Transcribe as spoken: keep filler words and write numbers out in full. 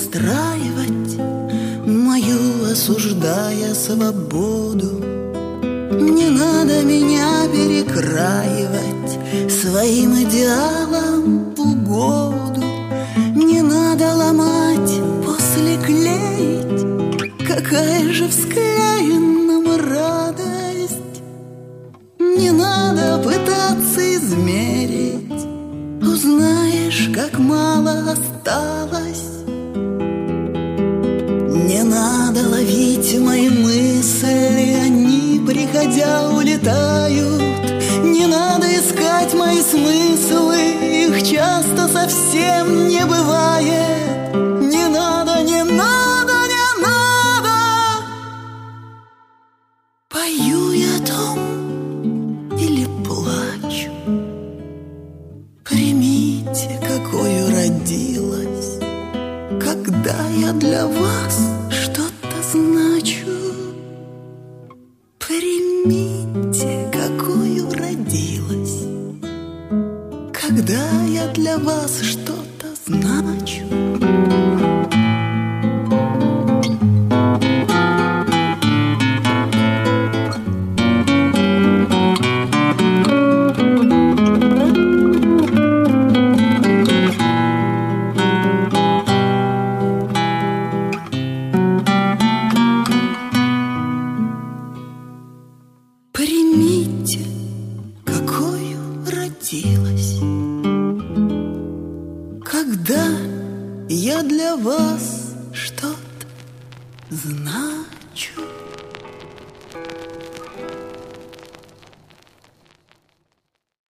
устраивать мою, осуждая свободу. Не надо меня перекраивать своим идеалам в угоду. Не надо ломать, после клеить. Какая же в склеенном радость. Не надо пытаться измерить. Узнаешь, как мало осталось. Не надо ловить мои мысли, они, приходя, улетают. Не надо искать мои смыслы, их часто совсем не бывает. Не надо, не надо, не надо. Пою я о том или плачу? Примите, какую родилась, когда я для вас что-то значу. Примите, какую родилась, когда я для вас что-то значу. Примите, какою родилась, когда я для вас что-то значу.